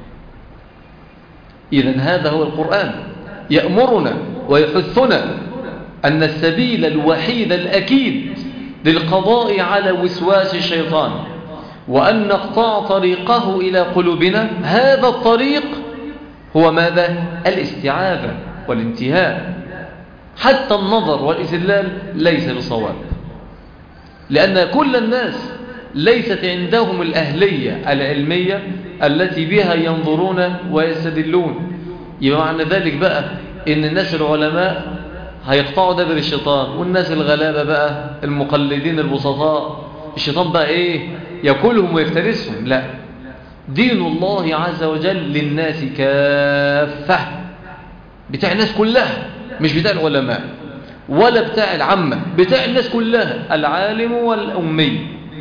إذن هذا هو القرآن يأمرنا ويحثنا أن السبيل الوحيد الأكيد للقضاء على وسواس الشيطان وأن نقطع طريقه إلى قلوبنا، هذا الطريق هو ماذا؟ الاستعاذة والانتهاء. حتى النظر والاستدلال ليس بصواب، لأن كل الناس ليست عندهم الأهلية العلمية التي بها ينظرون ويستدلون. يبقى معنى ذلك بقى إن الناس العلماء هيقطعوا دبر الشيطان، والناس الغلابة بقى المقلدين البسطاء الشيطان بقى يأكلهم ويفترسهم. لا، دين الله عز وجل للناس كافة، بتاع الناس كلها، مش بتاع العلماء ولا بتاع العامة، بتاع الناس كلها، العالم والأمي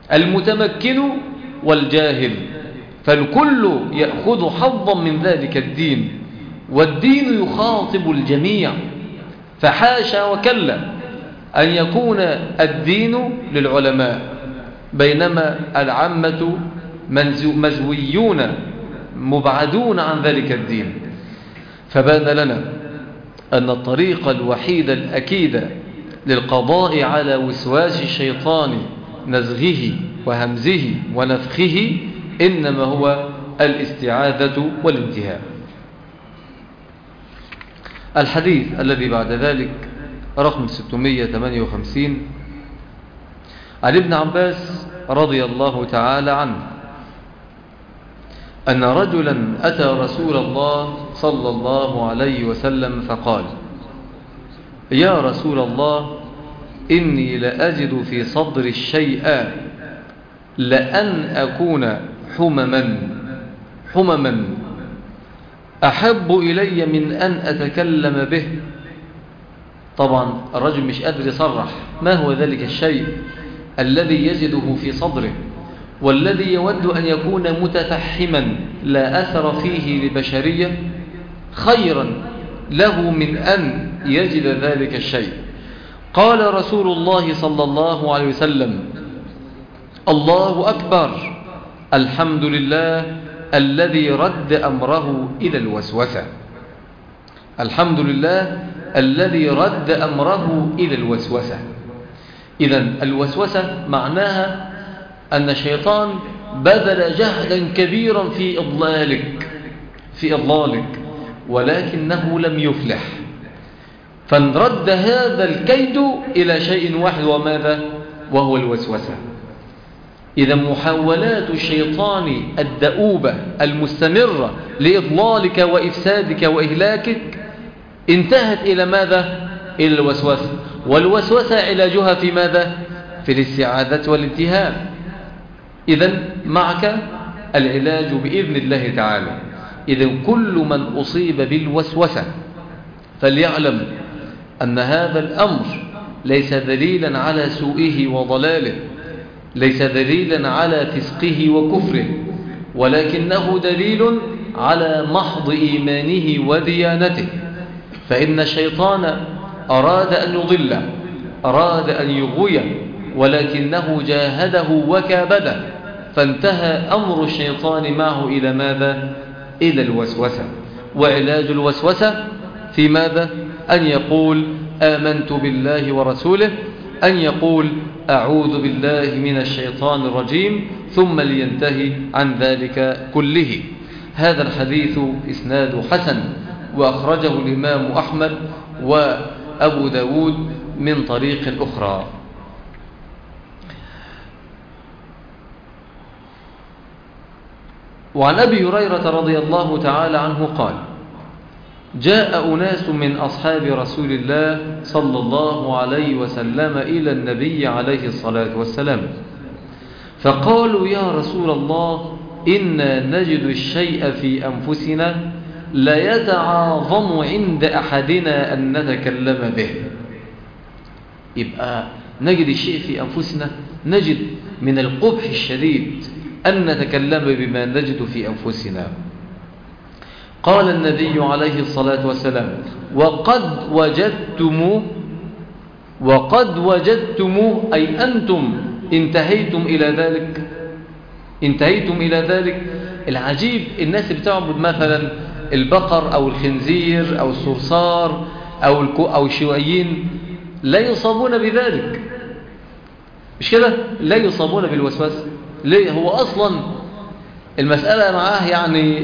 المتمكن والجاهل، فالكل يأخذ حظا من ذلك الدين، والدين يخاطب الجميع. فحاشا وكلا أن يكون الدين للعلماء بينما العامة مزويون مبعدون عن ذلك الدين. فبان لنا أن الطريق الوحيد الأكيد للقضاء على وسواس الشيطان نزغه وهمزه ونفخه إنما هو الاستعاذة والانتهاء. الحديث الذي بعد ذلك رقم 658 عن ابن عباس رضي الله تعالى عنه أن رجلا أتى رسول الله صلى الله عليه وسلم فقال: يا رسول الله، إني لأجد في صدري الشيء لأن أكون حمما أحب إلي من أن أتكلم به. طبعا الرجل مش قادر يصرح ما هو ذلك الشيء الذي يجده في صدره والذي يود أن يكون متفحما لا أثر فيه لبشرية خيرا له من أن يجد ذلك الشيء. قال رسول الله صلى الله عليه وسلم: الله أكبر، الحمد لله الذي رد أمره إلى الوسوسة. الحمد لله الذي رد أمره إلى الوسوسة. إذن الوسوسة معناها أن الشيطان بذل جهدا كبيرا في إضلالك ولكنه لم يفلح، فانرد هذا الكيد إلى شيء واحد، وماذا؟ وهو الوسوسة. إذا محاولات الشيطان الدؤوبة المستمرة لإضلالك وإفسادك وإهلاكك انتهت إلى ماذا؟ إلى الوسوسة. والوسوسة علاجها في ماذا؟ في الاستعاذة والانتهاء. إذن معك العلاج بإذن الله تعالى. إذن كل من أصيب بالوسوسة فليعلم أن هذا الأمر ليس دليلا على سوءه وضلاله، ليس دليلا على فسقه وكفره، ولكنه دليل على محض إيمانه وديانته. فإن الشيطان أراد أن يضل، أراد أن يغوي، ولكنه جاهده وكابده، فانتهى أمر الشيطان معه إلى ماذا؟ إلى الوسوسة. وعلاج الوسوسة في ماذا؟ أن يقول آمنت بالله ورسوله، أن يقول أعوذ بالله من الشيطان الرجيم، ثم لينتهي عن ذلك كله. هذا الحديث إسناد حسن، وأخرجه الإمام أحمد وأبو داود من طريق أخرى. وعن أبي هريرة رضي الله تعالى عنه قال: جاء أناس من أصحاب رسول الله صلى الله عليه وسلم إلى النبي عليه الصلاة والسلام فقالوا: يا رسول الله، إنا نجد الشيء في أنفسنا لا يتعاظم عند أحدنا أن نتكلم به. يبقى نجد الشيء في أنفسنا، نجد من القبح الشديد أن نتكلم بما نجد في أنفسنا. قال النبي عليه الصلاة والسلام: وقد وجدتم أي أنتم انتهيتم إلى ذلك. العجيب الناس بتعبد مثلا البقر أو الخنزير أو الصرصار أو الشيوعيين لا يصابون بذلك، مش كده؟ لا يصابون بالوسواس. ليه؟ هو أصلا المسألة معاه يعني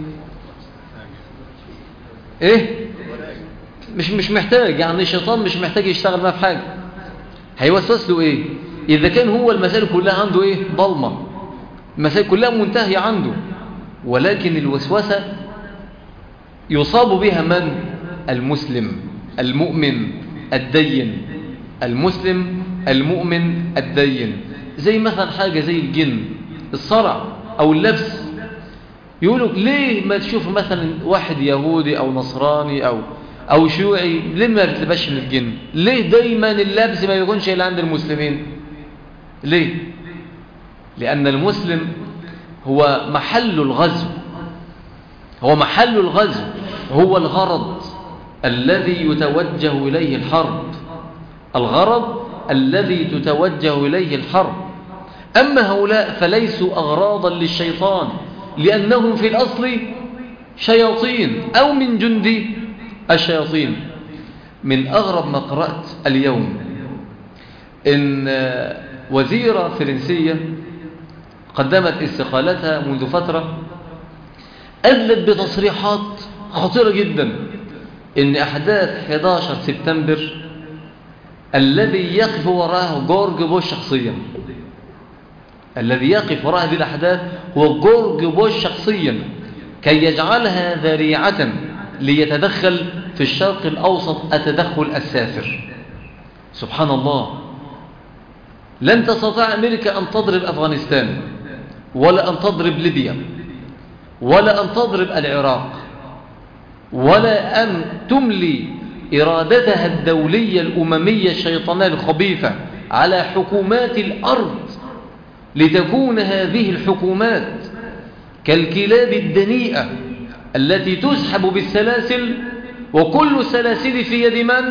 إيه؟ مش محتاج، يعني الشيطان مش محتاج يشتغل معاه في حاجة، هيوسوس له إيه؟ إذا كان هو المسائل كلها عنده إيه؟ ضلمة، المسائل كلها منتهية عنده. ولكن الوسوسة يصاب بها من؟ المسلم المؤمن الدين، المسلم المؤمن الدين. زي مثلا حاجة زي الجن، الصرع أو اللبس. يقولوا ليه ما تشوف مثلا واحد يهودي أو نصراني أو شيوعي ليه ما بتلبسش من الجن؟ ليه دايما اللبس ما يكونش إلا عند المسلمين؟ ليه؟ لأن المسلم هو محل الغزو، هو الغرض الذي يتوجه إليه الحرب، أما هؤلاء فليسوا أغراضا للشيطان، لأنهم في الأصل شياطين أو من جند الشياطين. من أغرب ما قرأت اليوم إن وزيرة فرنسية قدمت استقالتها منذ فترة، أدلت بتصريحات خطيرة جدا إن أحداث 11 سبتمبر الذي يقف وراءه جورج بوش شخصيا، الذي يقف وراء هذه الأحداث هو جورج بوش شخصيا، كي يجعلها ذريعة ليتدخل في الشرق الأوسط التدخل السافر. سبحان الله، لن تستطيع أمريكا أن تضرب أفغانستان، ولا أن تضرب ليبيا، ولا أن تضرب العراق، ولا أن تملي إرادتها الدولية الأممية الشيطانية الخبيثة على حكومات الأرض، لتكون هذه الحكومات كالكلاب الدنيئة التي تسحب بالسلاسل، وكل السلاسل في يد من؟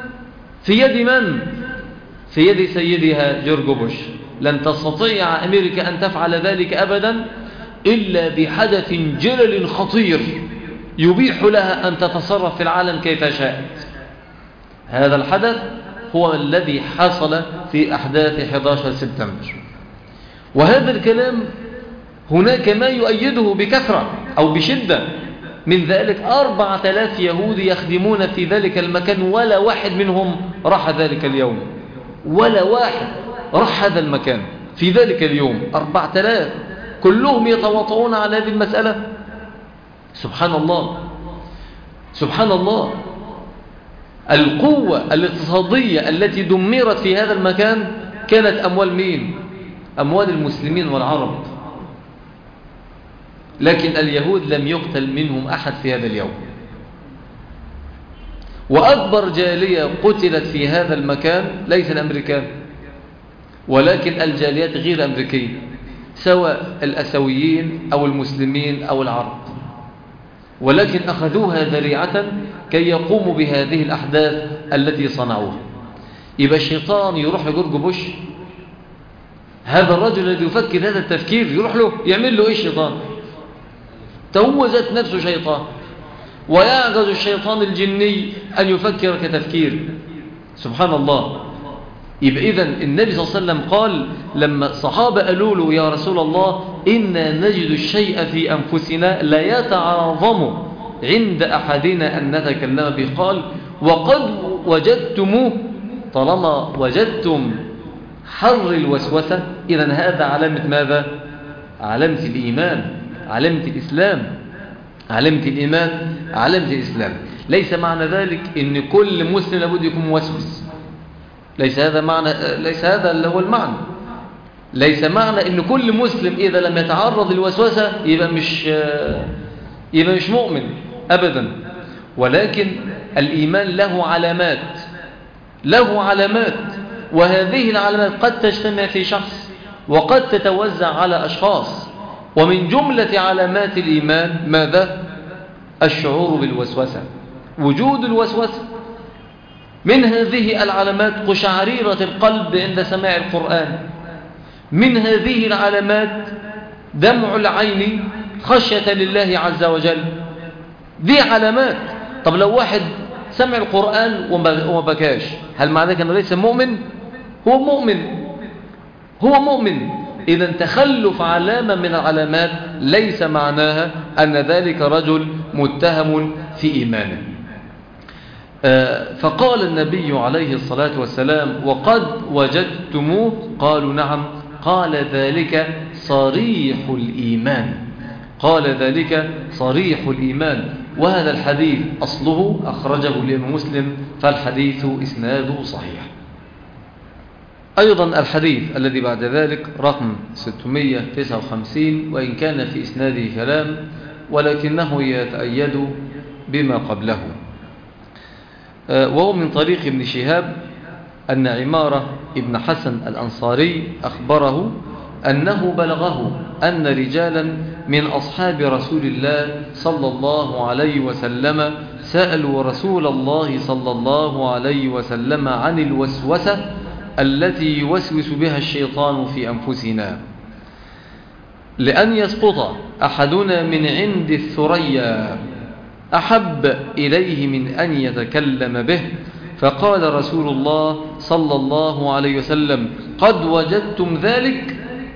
في يد سيدها جورج بوش. لن تستطيع أمريكا أن تفعل ذلك أبدا إلا بحدث جلل خطير يبيح لها أن تتصرف في العالم كيف شاءت. هذا الحدث هو الذي حصل في أحداث 11 سبتمبر. وهذا الكلام هناك ما يؤيده بكثرة أو بشدة، من ذلك 4000 يهودي يخدمون في ذلك المكان، ولا واحد منهم راح ذلك اليوم، ولا واحد راح هذا المكان في ذلك اليوم. 4000 كلهم يتواطؤون على هذه المسألة. سبحان الله، سبحان الله. القوة الاقتصادية التي دمرت في هذا المكان كانت أموال مين؟ أموال المسلمين والعرب، لكن اليهود لم يقتل منهم أحد في هذا اليوم. وأكبر جالية قتلت في هذا المكان ليس الأمريكان، ولكن الجاليات غير الأمريكية، سواء الأسويين أو المسلمين أو العرب، ولكن أخذوها ذريعة كي يقوموا بهذه الأحداث التي صنعوها. يبقى الشيطان يروح لجورج بوش، هذا الرجل الذي يفكر هذا التفكير يروح له يعمل له إيه الشيطان؟ توزت نفسه شيطان، ويعجز الشيطان الجني أن يفكر كتفكير. سبحان الله. يبقى إذن النبي صلى الله عليه وسلم قال لما صحابة قالوا له يا رسول الله إنا نجد الشيء في أنفسنا لا يتعاظم عند أحدنا أن نتكلم به، قال وقد وجدتموه، طالما وجدتم حر الوسوسة إذن هذا علامة ماذا؟ علامة الإيمان، علامة الإسلام، علامة الإيمان، علامة الإسلام. ليس معنى ذلك إن كل مسلم لابد يكون موسوس، ليس هذا اللي هو المعنى. ليس معنى إن كل مسلم إذا لم يتعرض للوسوسة يبقى مش مؤمن أبدا. ولكن الإيمان له علامات، وهذه العلامات قد تجتمع في شخص وقد تتوزع على أشخاص. ومن جملة علامات الإيمان ماذا؟ الشعور بالوسوسة، وجود الوسوسة. من هذه العلامات قشعريرة القلب عند سماع القرآن، من هذه العلامات دمع العين خشية لله عز وجل. دي علامات. طب لو واحد سمع القرآن وما بكاش، هل معنى ذلك أنه ليس مؤمن؟ هو مؤمن. إذا تخلف علامة من العلامات ليس معناها أن ذلك رجل متهم في إيمانه. فقال النبي عليه الصلاة والسلام وقد وجدتموه؟ قالوا نعم. قال ذلك صريح الإيمان، وهذا الحديث أصله أخرجه الإمام مسلم، فالحديث إسناده صحيح. أيضا الحديث الذي بعد ذلك رقم 659، وإن كان في إسناده كلام ولكنه يتأيد بما قبله، وهو من طريق ابن شهاب أن عمارة ابن حسن الأنصاري أخبره أنه بلغه أن رجالا من أصحاب رسول الله صلى الله عليه وسلم سألوا رسول الله صلى الله عليه وسلم عن الوسوسة التي يوسوس بها الشيطان في أنفسنا، لأن يسقط أحدنا من عند الثريا أحب إليه من أن يتكلم به. فقال رسول الله صلى الله عليه وسلم: قد وجدتم ذلك؟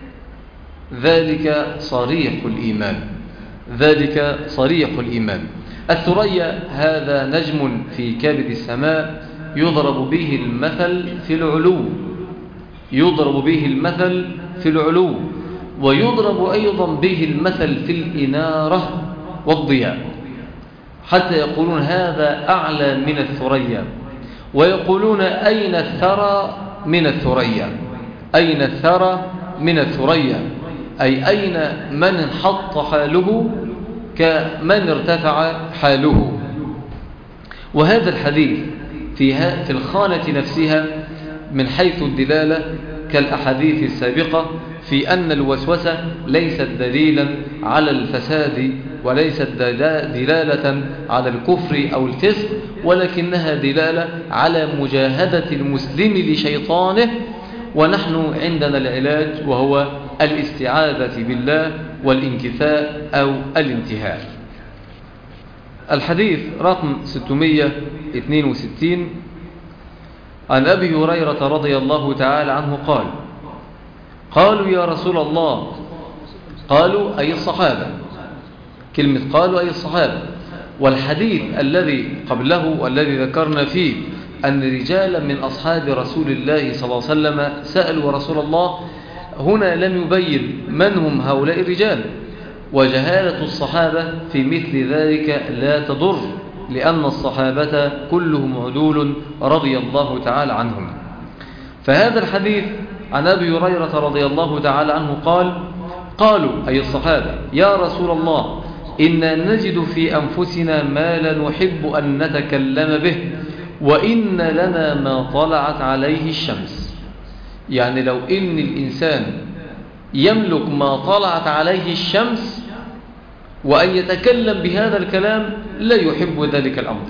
ذلك صريح الإيمان، ذلك صريح الإيمان. الثريا هذا نجم في كبد السماء يضرب به المثل في العلو، يضرب به المثل في العلو، ويضرب أيضا به المثل في الإنارة والضياء، حتى يقولون هذا أعلى من الثريا، ويقولون أين الثرى من الثريا، أين الثرى من الثريا، أي أين من انحط حاله كمن ارتفع حاله. وهذا الحديث في الخانة نفسها من حيث الدلالة كالأحاديث السابقة في أن الوسوسة ليست دليلا على الفساد وليست دلالة على الكفر أو الفسق، ولكنها دلالة على مجاهدة المسلم لشيطانه، ونحن عندنا العلاج وهو الاستعاذة بالله والانكفاء أو الانتهاء. الحديث رقم 662 عن أبي هريرة رضي الله تعالى عنه قال: قالوا يا رسول الله، قالوا أي الصحابة، كلمة قالوا أي الصحابة. والحديث الذي قبله والذي ذكرنا فيه أن رجالا من أصحاب رسول الله صلى الله عليه وسلم سألوا رسول الله، هنا لم يبين من هم هؤلاء الرجال، وجهالة الصحابة في مثل ذلك لا تضر، لأن الصحابة كلهم عدول رضي الله تعالى عنهم. فهذا الحديث عن أبي هريرة رضي الله تعالى عنه قال: قالوا أي الصحابة يا رسول الله، إنا نجد في أنفسنا ما لا نحب أن نتكلم به، وإن لنا ما طلعت عليه الشمس. يعني لو إن الإنسان يملك ما طلعت عليه الشمس وأن يتكلم بهذا الكلام لا يحب ذلك الأمر،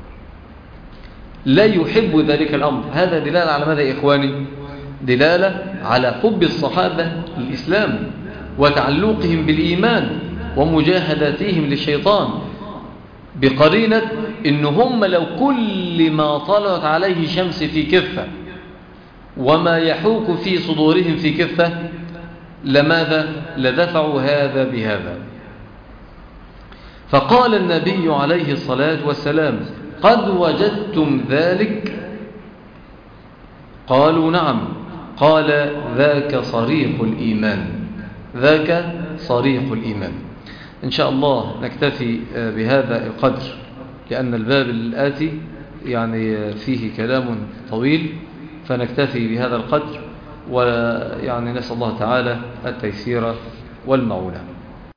لا يحب ذلك الأمر. هذا دلالة على ماذا يا إخواني؟ دلالة على حب الصحابة للإسلام وتعلقهم بالإيمان ومجاهداتهم للشيطان، بقرينة إن هم لو كل ما طلعت عليه شمس في كفة وما يحوك في صدورهم في كفة لماذا؟ لدفعوا هذا بهذا. فقال النبي عليه الصلاة والسلام: قد وجدتم ذلك؟ قالوا نعم. قال: ذاك صريح الإيمان، ذاك صريح الإيمان. إن شاء الله نكتفي بهذا القدر، لأن الباب الآتي يعني فيه كلام طويل، فنكتفي بهذا القدر، ويعني نسأل الله تعالى التيسير والمعونة.